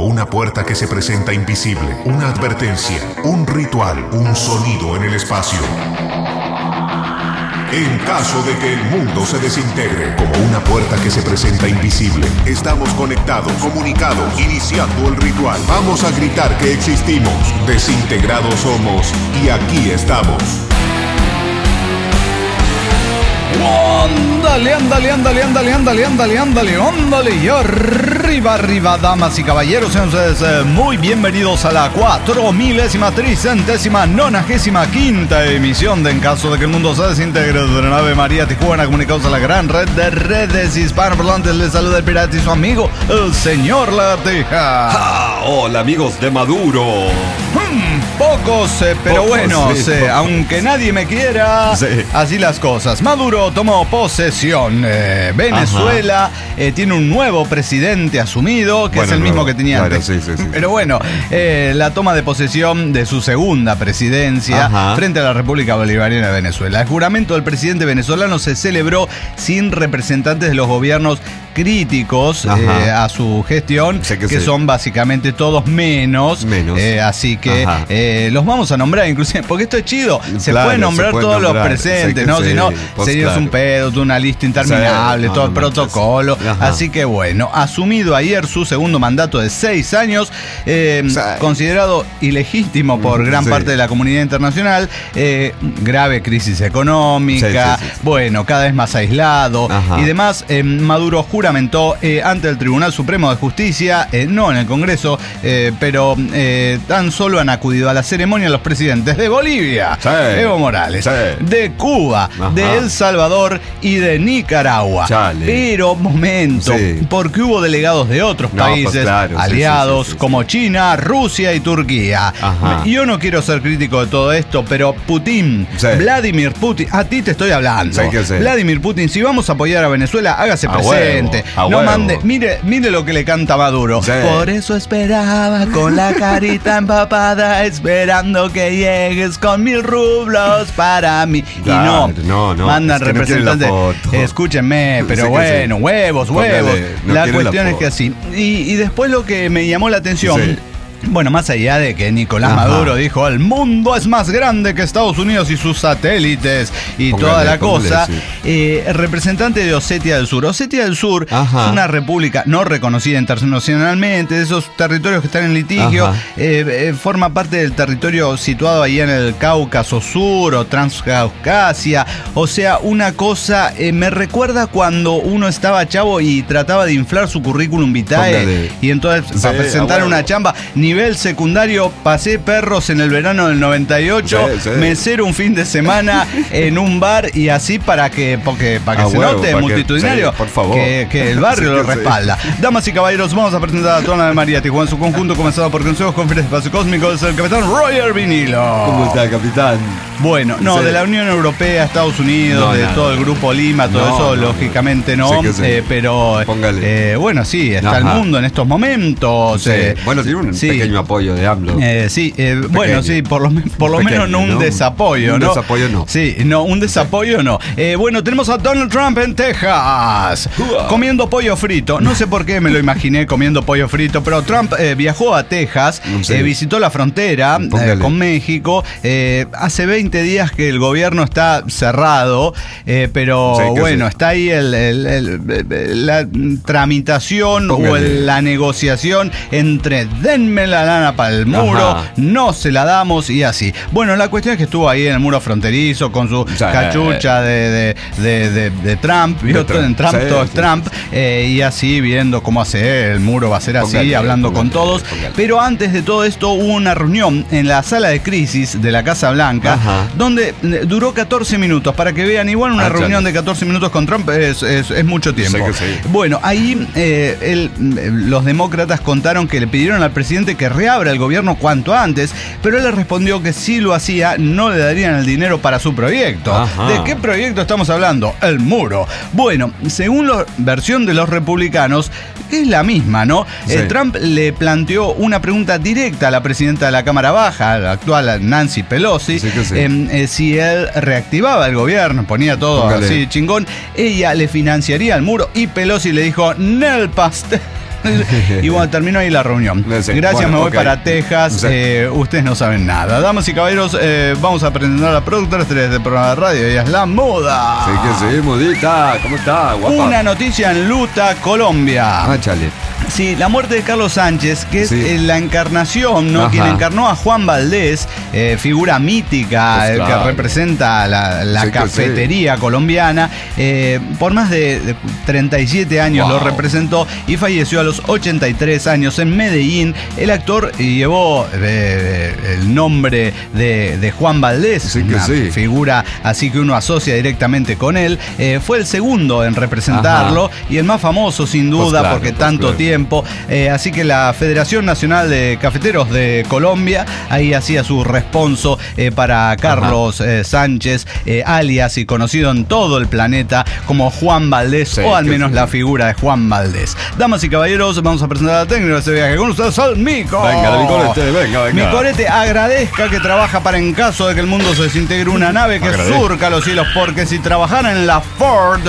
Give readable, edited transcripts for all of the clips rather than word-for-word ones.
como una puerta que se presenta invisible, una advertencia, un ritual, un sonido en el espacio. En caso de que el mundo se desintegre, como una puerta que se presenta invisible, estamos conectados, comunicados, iniciando el ritual. Vamos a gritar que existimos, desintegrados somos y aquí estamos. Ándale. Y arriba, damas y caballeros, sean ustedes muy bienvenidos a la 4.395ª emisión de En caso de que el mundo se desintegre de la nave María Tijuana, comunicados a la gran red de redes hispanoparlantes. Les saluda el pirata y su amigo, el señor Lagartija. Hola, amigos de Maduro. Pocos, pero buenos, aunque nadie me quiera, así las cosas. Maduro tomó posesión. Venezuela tiene un nuevo presidente asumido, que es el mismo que tenía antes. Sí. Pero bueno, la toma de posesión de su segunda presidencia frente a la República Bolivariana de Venezuela. El juramento del presidente venezolano se celebró sin representantes de los gobiernos críticos a su gestión, que son básicamente todos menos. Así que los vamos a nombrar, inclusive, porque esto es chido. Se puede nombrar todos los presentes, ¿no? Si no, sería un pedo, una lista interminable, todo el protocolo. Así que bueno, asumido ayer su segundo mandato de 6 años, considerado ilegítimo por gran parte de la comunidad internacional, grave crisis económica, bueno, cada vez más aislado y demás. Maduro juramentó ante el Tribunal Supremo de Justicia, no en el Congreso, pero tan solo han acudido a la ceremonia los presidentes de Bolivia, Evo Morales, de Cuba, de El Salvador y de Nicaragua. Pero, momento, porque hubo delegados de otros países aliados como China, Rusia y Turquía. Yo no quiero ser crítico de todo esto, pero Putin, Vladimir Putin, a ti te estoy hablando. Vladimir Putin, si vamos a apoyar a Venezuela, hágase presente. No mande, mire lo que le canta Maduro. Por eso esperaba con la carita empapada, esperando que llegues con 1000 rublos para mí. Claro, y no mandan representantes. Escúchenme, pero bueno, huevos. La cuestión es que así. Y después lo que me llamó la atención. Bueno, más allá de que Nicolás Maduro dijo el mundo es más grande que Estados Unidos y sus satélites y toda la cosa, el representante de Osetia del Sur. Osetia del Sur es una república no reconocida internacionalmente, de esos territorios que están en litigio, forma parte del territorio situado ahí en el Cáucaso Sur o Transcaucasia. O sea, una cosa, me recuerda cuando uno estaba chavo y trataba de inflar su currículum vitae y entonces para presentar una chamba, nivel secundario, pasé perros en el verano del 98, mesero un fin de semana en un bar y así para que se note multitudinario, por favor, que el barrio lo respalda. Damas y caballeros, vamos a presentar a toda la María Tijuana en su conjunto, comenzado por Consejos Conferencia Espacio Cósmico, es el capitán Roger Vinilo. ¿Cómo está, capitán? Bueno, de la Unión Europea, Estados Unidos, de todo el grupo Lima, todo eso, lógicamente no, pero bueno, sí, está el mundo en estos momentos. Bueno, tiene un pequeño apoyo de AMLO. Bueno, sí, por lo menos no un desapoyo, ¿no? Un desapoyo no. Sí, no, un desapoyo no. Bueno, tenemos a Donald Trump en Texas, comiendo pollo frito. No sé por qué me lo imaginé comiendo pollo frito, pero Trump viajó a Texas, visitó la frontera con México. Hace 20 días que el gobierno está cerrado, pero bueno, está ahí la tramitación la negociación entre denme la lana para el muro, no se la damos y así. Bueno, la cuestión es que estuvo ahí en el muro fronterizo con su cachucha de Trump, todo es Trump, y así viendo cómo hacer el muro, va a ser así, hablando con todos. Pero antes de todo esto hubo una reunión en la sala de crisis de la Casa Blanca, donde duró 14 minutos, para que vean, igual una reunión de 14 minutos con Trump es mucho tiempo. Bueno, ahí los demócratas contaron que le pidieron al presidente que reabra el gobierno cuanto antes, pero él le respondió que si lo hacía no le darían el dinero para su proyecto. ¿De qué proyecto estamos hablando? El muro. Bueno, según la versión de los republicanos, es la misma, ¿no? Trump le planteó una pregunta directa a la presidenta de la Cámara Baja, la actual Nancy Pelosi, si él reactivaba el gobierno, ponía todo así chingón, ella le financiaría el muro, y Pelosi le dijo, Nel pastel. Y bueno, terminó ahí la reunión. Sí. Gracias, Bueno, me voy ok. para Texas. Sí. Ustedes no saben nada. Damas y caballeros, vamos a presentar a la productora estrella del programa de radio. Ella es La Moda. Sí, que sí, modita. ¿Cómo está, guapa? Una noticia en Luta, Colombia. Ah, chale. Sí, la muerte de Carlos Sánchez, que es Sí. La encarnación, ¿no? Ajá. Quien encarnó a Juan Valdés, figura mítica, Pues claro. que representa la Sí, que cafetería colombiana. Por más de 37 años Wow. lo representó y falleció a los 83 años en Medellín. El actor llevó el nombre de Juan Valdés, Sí, que una sí. figura así que uno asocia directamente con él. Fue el segundo en representarlo y el más famoso sin duda, Pues claro, porque pues tanto claro. tiempo. Así que la Federación Nacional de Cafeteros de Colombia ahí hacía su responso para Carlos Sánchez, alias y conocido en todo el planeta como Juan Valdés, Sí, o al que menos sí. la figura de Juan Valdés. Damas y caballeros, vamos a presentar a la técnica de este viaje. Con ustedes al Mico. Venga, Micolete, venga. Micolete, agradezca que trabaja para, en caso de que el mundo se desintegre, una nave que Agradezco. surca los cielos, porque si trabajara en la Ford,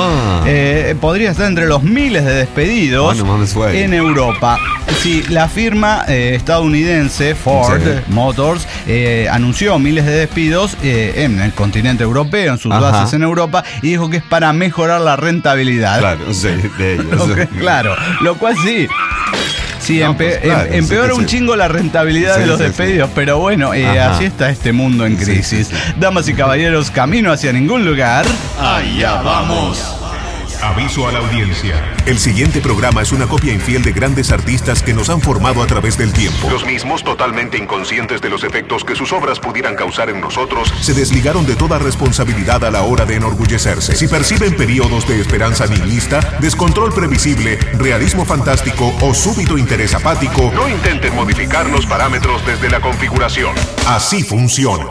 podría estar entre los miles de despedidos Ah, no mames, güey. en Europa. Sí, la firma estadounidense Ford Sí. Motors anunció miles de despidos en el continente europeo, en sus Ajá. bases en Europa, y dijo que es para mejorar la rentabilidad. Claro, sí, de ellos. Claro, lo cual sí. Sí, No, pues, claro, empeora sí que un sí. chingo la rentabilidad Sí, de los sí, despedidos, pero bueno, Ajá. así está este mundo en Sí, crisis. sí, sí. Damas y caballeros, camino hacia ningún lugar. Allá vamos. Aviso a la audiencia. El siguiente programa es una copia infiel de grandes artistas que nos han formado a través del tiempo. Los mismos, totalmente inconscientes de los efectos que sus obras pudieran causar en nosotros, se desligaron de toda responsabilidad a la hora de enorgullecerse. Si perciben periodos de esperanza nihilista, descontrol previsible, realismo fantástico o súbito interés apático, no intenten modificar los parámetros desde la configuración. Así funciona.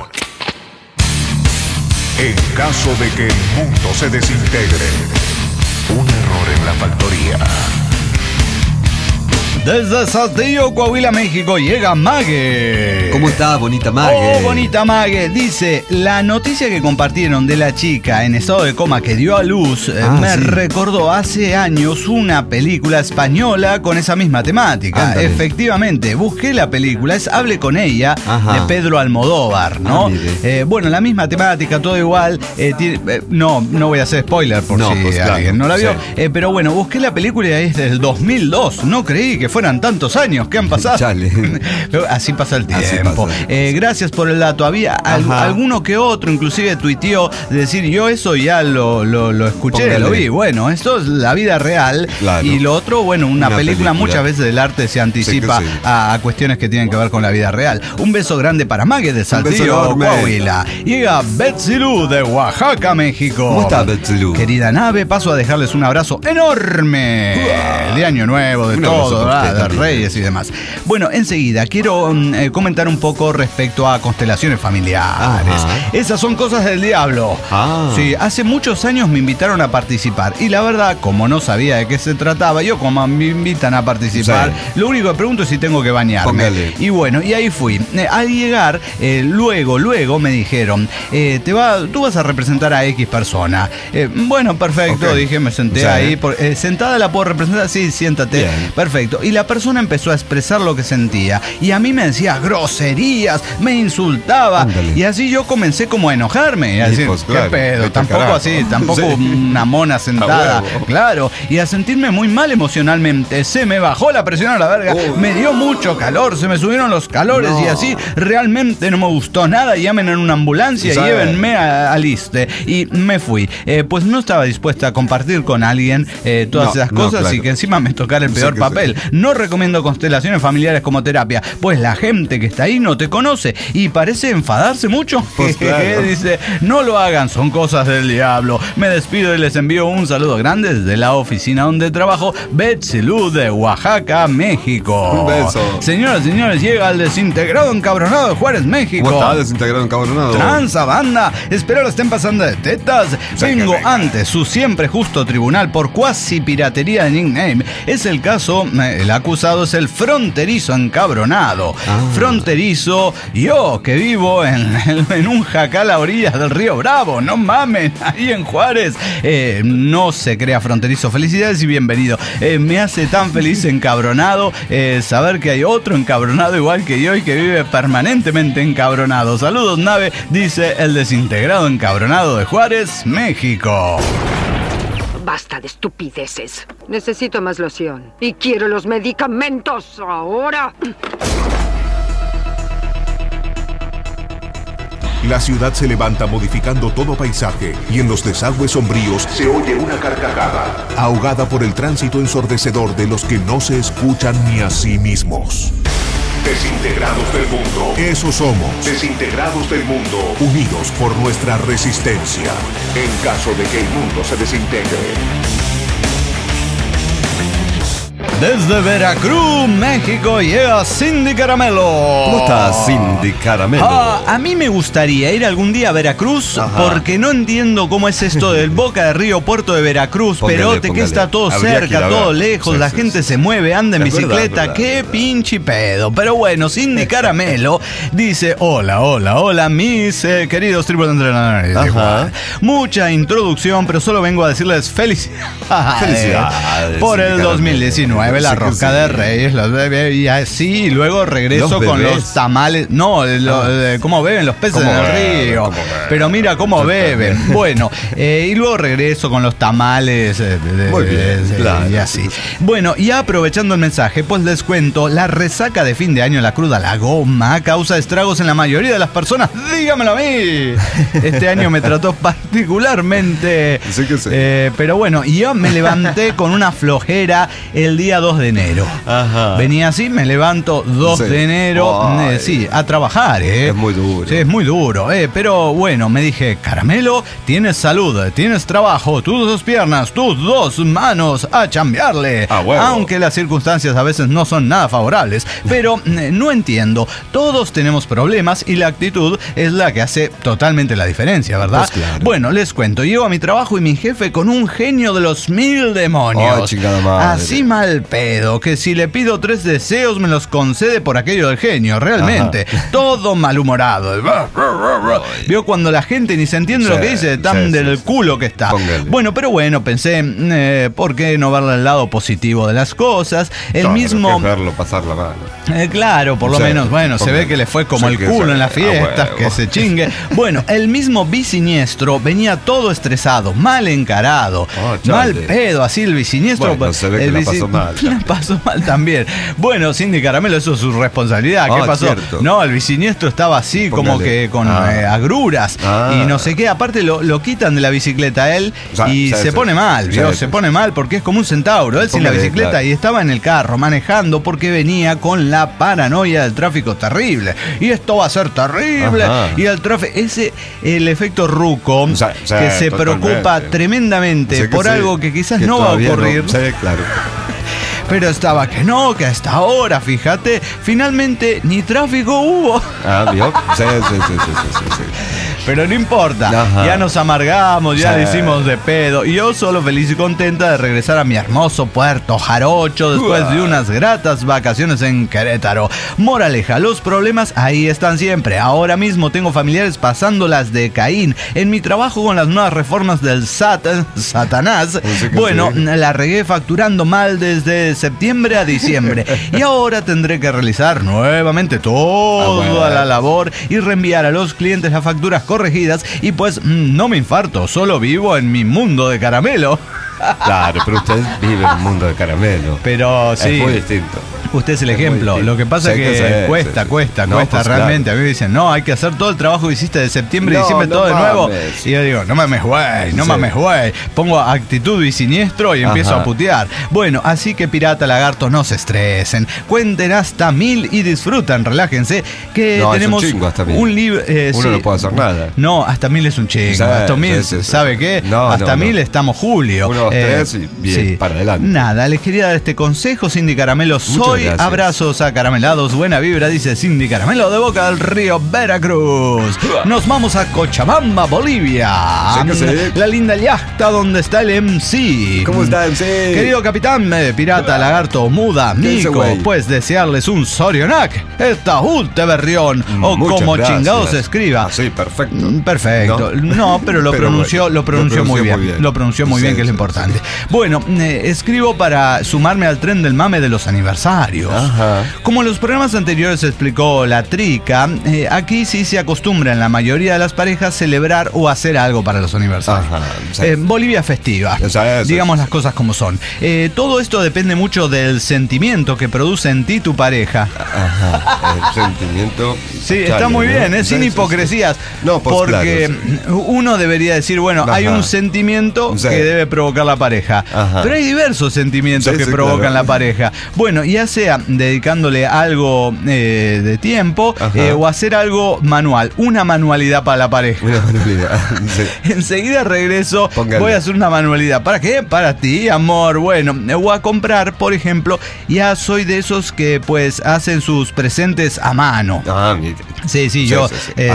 En caso de que el mundo se desintegre. Un error en la factoría. Desde Saltillo, Coahuila, México, llega Mague. ¿Cómo está, bonita Mague? Oh, bonita Mague. Dice, la noticia que compartieron de la chica en estado de coma que dio a luz me sí. recordó hace años una película española con esa misma temática. Ándale. Efectivamente, busqué la película, es Hable con ella, Ajá. de Pedro Almodóvar, ¿no? mire. Bueno, la misma temática, todo igual. No voy a hacer spoiler por No, si pues, claro, alguien no la vio. sí. Pero bueno, busqué la película y es del 2002. No creí que fueran tantos años que han pasado. Chale. Pero así pasa el Así tiempo. pasa. Gracias por el dato. Había Ajá. alguno que otro, inclusive tuiteó, de decir, yo eso ya lo escuché, Póngale. lo vi. Bueno, esto es la vida real. Claro. Y lo otro, bueno, una película, película. muchas veces el arte se anticipa Sí que sí. a cuestiones que tienen que ver con la vida real. Un beso grande para Mague de Saltillo, enorme. Coahuila. Llega Betsy Lu de Oaxaca, México. ¿Cómo está, Betsy Lu? Querida nave, paso a dejarles un abrazo enorme de Año Nuevo, de Un abrazo todo, para ¿verdad? usted De también. Reyes y demás. Bueno, enseguida quiero comentar un poco respecto a constelaciones familiares. Ajá. Esas son cosas del diablo. Ah. Sí, hace muchos años me invitaron a participar y la verdad, como no sabía de qué se trataba, yo como me invitan a participar, Sí. lo único que pregunto es si tengo que bañarme. Póngale. Y bueno, y ahí fui. Al llegar, luego me dijeron, tú vas a representar a X persona. Bueno, perfecto, Ok. dije, me senté Sí. ahí. ¿Sentada la puedo representar? Sí, siéntate. Bien. Perfecto. Y la persona empezó a expresar lo que sentía. Y a mí me decía groserías, me insultaba. Ándale. Y así yo comencé como a enojarme. Y a Y decir, pues, ¿qué claro, pedo? vete Tampoco carajo. así, tampoco Sí. una mona sentada. A huevo. Claro. Y a sentirme muy mal emocionalmente. Se me bajó la presión a la verga. Uy. Me dio mucho calor, se me subieron los calores No. y así realmente no me gustó nada. Llamen en una ambulancia Sí. y llévenme al ISSSTE. Y me fui. Pues no estaba dispuesta a compartir con alguien todas No, esas no, cosas claro. y que encima me tocara el Sí, peor que papel. sí. No recomiendo constelaciones familiares como terapia, pues la gente que está ahí no te conoce y parece enfadarse mucho. Pues claro. Dice, no lo hagan, son cosas del diablo. Me despido y les envío un saludo grande desde la oficina donde trabajo, Betsy Lu de Oaxaca, México. Un beso. Señoras y señores, llega el desintegrado encabronado de Juárez, México. ¿Cómo está, desintegrado encabronado? Tranza banda, espero lo estén pasando de tetas. Vengo ante su siempre justo tribunal por cuasi piratería de nickname. Es el caso El acusado es el fronterizo encabronado. Fronterizo, yo que vivo en un jacal a orillas del río Bravo, no mamen, ahí en Juárez. No se crea fronterizo. Felicidades y bienvenido. Me hace tan feliz encabronado saber que hay otro encabronado igual que yo y que vive permanentemente encabronado. Saludos, nave, dice el desintegrado encabronado de Juárez, México. Basta de estupideces. Necesito más loción. Y quiero los medicamentos ahora. La ciudad se levanta modificando todo paisaje y en los desagües sombríos se oye una carcajada, ahogada por el tránsito ensordecedor de los que no se escuchan ni a sí mismos. Desintegrados del mundo. Eso somos. Desintegrados del mundo. Unidos por nuestra resistencia. En caso de que el mundo se desintegre. Desde Veracruz, México, llega Cindy Caramelo. ¿Cómo estás, Cindy Caramelo? A mí me gustaría ir algún día a Veracruz, porque no entiendo cómo es esto del Boca de Río, Puerto de Veracruz, Perote, que está todo cerca, todo lejos, la gente se mueve, anda en bicicleta, qué pinche pedo. Pero bueno, Cindy Caramelo dice, hola, mis queridos triples entrenadores. Mucha introducción, pero solo vengo a decirles felicidades por el 2019. La rosca de Reyes, los bebés, y así, y luego regreso con los tamales. No, cómo beben los peces en el río. Pero mira cómo beben. Bueno, y luego regreso con los tamales. Muy bien, claro, y así. Bueno, y aprovechando el mensaje, pues les cuento: la resaca de fin de año, la cruda, la goma, causa estragos en la mayoría de las personas. Dígamelo a mí. Este año me trató particularmente. Sí que sí. Pero bueno, y yo me levanté con una flojera el día 2 de enero. Venía así, me levanto 2 de enero, sí, a trabajar, Es muy duro. Sí, es muy duro, pero bueno, me dije, Caramelo, tienes salud, tienes trabajo, tus 2 piernas, tus 2 manos, a chambearle. Aunque las circunstancias a veces no son nada favorables, pero no entiendo, todos tenemos problemas y la actitud es la que hace totalmente la diferencia, ¿verdad? Pues claro. Bueno, les cuento, llego a mi trabajo y mi jefe con un genio de los 1000 demonios. Chingada madre. Así mal pedo, que si le pido 3 deseos me los concede por aquello del genio, realmente. Todo malhumorado. Vio cuando la gente ni se entiende lo que dice, tan del culo que está. Póngale. Bueno, pero bueno, pensé, ¿por qué no verle el lado positivo de las cosas? El mismo... Que verlo pasar la mano. Claro, por lo menos, bueno, se ve que le fue como el culo en las fiestas, que se chingue. Bueno, el mismo bisiniestro venía todo estresado, mal encarado, mal pedo, así el bisiniestro. Bueno, se ve que la pasó mal. La pasó mal también. Bueno, Cindy Caramelo, eso es su responsabilidad. ¿Qué pasó? Cierto. No, el bisiniestro estaba así, como que con agruras y no sé qué. Aparte lo quitan de la bicicleta a él y se pone mal, ¿vio? Se pone mal porque es como un centauro. Él sin la bicicleta y estaba en el carro manejando porque venía con la paranoia del tráfico terrible. Y esto va a ser terrible. Y el tráfico, el efecto ruco, que se preocupa tremendamente por algo que quizás no va a ocurrir. Sí, claro. Pero estaba que no, que hasta ahora, fíjate, finalmente ni tráfico hubo. ¿Vio? Sí. Pero no importa, ya nos amargamos, ya le hicimos de pedo. Y yo solo feliz y contenta de regresar a mi hermoso Puerto Jarocho después de unas gratas vacaciones en Querétaro. Moraleja, los problemas ahí están siempre. Ahora mismo tengo familiares pasándolas de Caín. En mi trabajo con las nuevas reformas del Satanás, bueno, la regué facturando mal desde septiembre a diciembre. Y ahora tendré que realizar nuevamente toda la labor y reenviar a los clientes las facturas corregidas. Y pues no me infarto, solo vivo en mi mundo de caramelo. Claro, pero usted vive en un mundo de caramelo. Pero sí. Es muy distinto. Usted es el ejemplo. Lo que pasa es que cuesta pues realmente. Claro. A mí me dicen, no, hay que hacer todo el trabajo que hiciste de septiembre y diciembre todo de nuevo. Y yo digo, no mames, güey. Pongo actitud y siniestro y empiezo a putear. Bueno, así que pirata, lagarto, no se estresen. Cuenten hasta 1000 y disfrutan, relájense. Que tenemos es un chingo hasta 1000. Un libro. Uno no puede hacer nada. No, hasta 1000 es un chingo. Hasta 1000, ¿sabe qué? Hasta 1000 estamos Julio. 2, 3 y bien, para adelante. Nada, les quería dar este consejo, Cindy Caramelo. Soy, abrazos acaramelados, buena vibra, dice Cindy Caramelo de Boca del Río, Veracruz. Nos vamos a Cochabamba, Bolivia. Sí. La linda yachta donde está el MC. ¿Cómo está MC? Querido capitán, pirata, lagarto, muda, mico, pues desearles un Sorionac, esta de Berrión, o muchas como gracias. Chingados se escriba. Sí, perfecto. Perfecto. No, pero lo pronunció muy bien. Lo pronunció muy bien, que es lo importante. Bueno, escribo para sumarme al tren del mame de los aniversarios. Ajá. Como en los programas anteriores explicó la Trica, aquí sí se acostumbra en la mayoría de las parejas celebrar o hacer algo para los aniversarios. Ajá, sí. Bolivia festiva. Digamos las cosas como son. Todo esto depende mucho del sentimiento que produce en ti tu pareja. Ajá. El sentimiento. Sí, está muy bien, sin hipocresías. No, pues, porque claro, uno debería decir, bueno, hay un sentimiento que debe provocar la pareja. Ajá. Pero hay diversos sentimientos que provocan la pareja. Bueno, ya sea dedicándole algo de tiempo o hacer algo manual, una manualidad para la pareja. Una manualidad. Sí. Enseguida regreso, Póngale. voy a hacer una manualidad. ¿Para qué? Para ti, amor. Bueno, voy a comprar, por ejemplo, ya soy de esos que pues hacen sus presentes a mano. Mire. Sí, yo.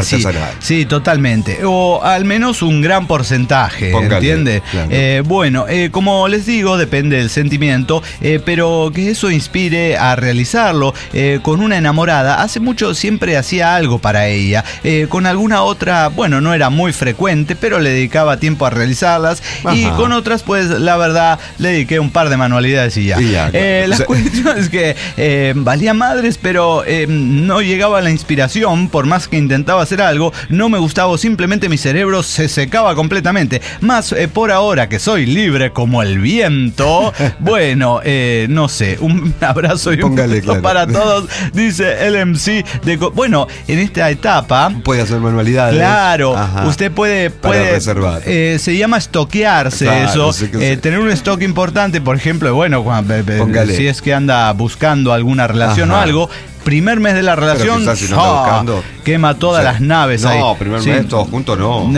Sí, totalmente. O al menos un gran porcentaje, Póngale, ¿entiende? Claro. Bueno, como les digo, depende del sentimiento, pero que eso inspire a realizarlo. Con una enamorada, hace mucho siempre hacía algo para ella. Con alguna otra, bueno, no era muy frecuente, pero le dedicaba tiempo a realizarlas. Ajá. Y con otras, pues, la verdad, le dediqué un par de manualidades y ya. La cuestión es que valía madres, pero no llegaba la inspiración. Por más que intentaba hacer algo, no me gustaba, simplemente mi cerebro se secaba completamente. Más por ahora que soy libre como el viento, bueno, no sé, un abrazo y un beso para todos, dice el MC. Bueno, en esta etapa puede hacer manualidades. Claro, usted puede reservar. Se llama estoquearse, claro, eso, tener un stock importante, por ejemplo, bueno, si es que anda buscando alguna relación o algo. Primer mes de la relación, quema todas las naves ahí. No, primer mes todos juntos no.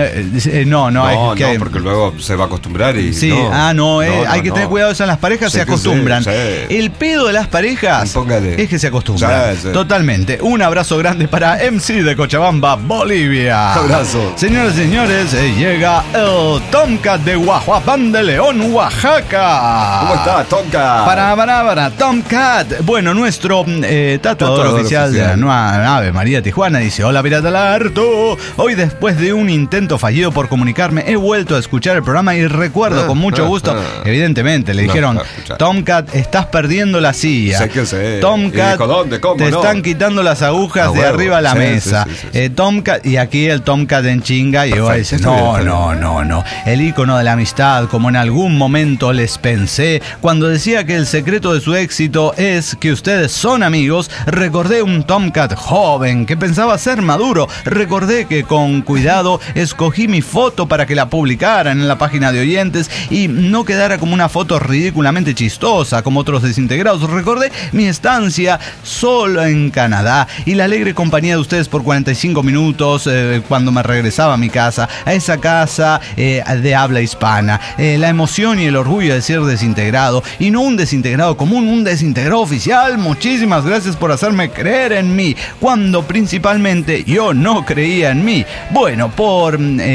No, porque luego se va a acostumbrar y sí, hay que tener cuidado, en las parejas se acostumbran. El pedo de las parejas es que se acostumbran. Totalmente. Un abrazo grande para MC de Cochabamba, Bolivia. Abrazo. Señoras y señores, llega el Tomcat de Guajuapán de León, Oaxaca. ¿Cómo está, Tomcat? Para Tomcat. Bueno, nuestro tatuador oficial de la nueva nave María Tijuana dice: hola pirata lagarto, hoy después de un intento fallido por comunicarme he vuelto a escuchar el programa y recuerdo con mucho gusto, evidentemente le dijeron: Tomcat, estás perdiendo la silla. Sé que sé. Tomcat, te están quitando las agujas de arriba a la mesa. Tomcat, y aquí el Tomcat en chinga y yo dice: no, el ícono de la amistad, como en algún momento les pensé cuando decía que el secreto de su éxito es que ustedes son amigos. Recordé un Tomcat joven que pensaba ser maduro. Recordé que con cuidado escogí mi foto para que la publicaran en la página de oyentes y no quedara como una foto ridículamente chistosa como otros desintegrados. Recordé mi estancia solo en Canadá y la alegre compañía de ustedes por 45 minutos cuando me regresaba a mi casa, a esa casa de habla hispana. La emoción y el orgullo de ser desintegrado y no un desintegrado común, un desintegrado oficial. Muchísimas gracias por hacerme creer en mí cuando principalmente yo no creía en mí. Bueno, por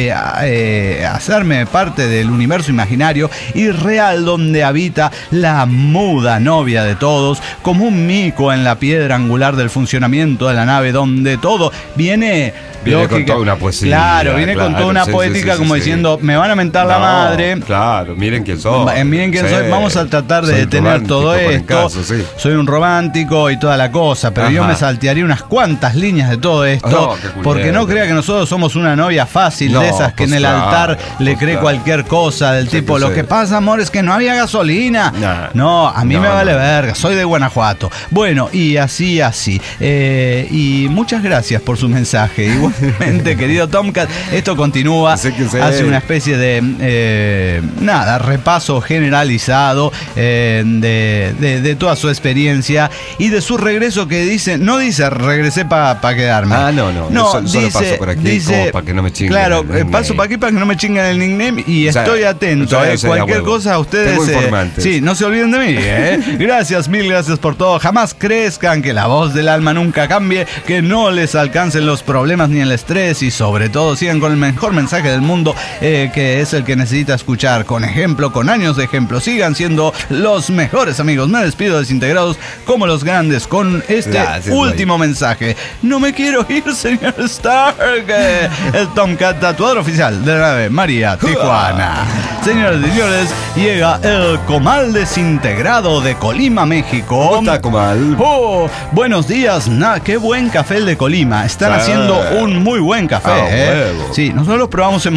hacerme parte del universo imaginario y real donde habita la muda novia de todos, como un mico en la piedra angular del funcionamiento de la nave, donde todo viene con toda una poesía. Claro, viene con toda una poética, como diciendo: me van a mentar la madre. Claro, miren quién soy. Miren quién soy. Vamos a tratar de detener todo esto. Soy un romántico y toda la cosa, pero yo me saltearía unas cuantas líneas de todo esto, porque no crea que nosotros somos una novia fácil, de esas que en el altar le cree cualquier cosa, del tipo: lo que pasa, amor, es que no había gasolina. No, a mí me vale verga, soy de Guanajuato. Bueno, y así. Y muchas gracias por su mensaje. Igual Exactamente, querido Tomcat. Esto continúa, hace una especie de repaso generalizado de toda su experiencia y de su regreso, que no dice regresé para quedarme. No, dice, solo paso por aquí como para que no me chinguen. Claro, paso para aquí para que no me chinguen el nickname y estoy atento. Cualquier cosa, ustedes sí, no se olviden de mí. Gracias, mil gracias por todo. Jamás crezcan, que la voz del alma nunca cambie, que no les alcancen los problemas ni el estrés y sobre todo sigan con el mejor mensaje del mundo, que es el que necesita escuchar, con ejemplo, con años de ejemplo. Sigan siendo los mejores amigos. Me despido desintegrados como los grandes con este último mensaje. No me quiero ir, señor Stark. El Tomcat, tatuador oficial de la nave María Tijuana. Señores y señores, llega el Comal Desintegrado de Colima, México. ¿Cómo está, Comal? Buenos días. Qué buen café el de Colima. Están haciendo un muy buen café. Sí, nosotros lo probamos en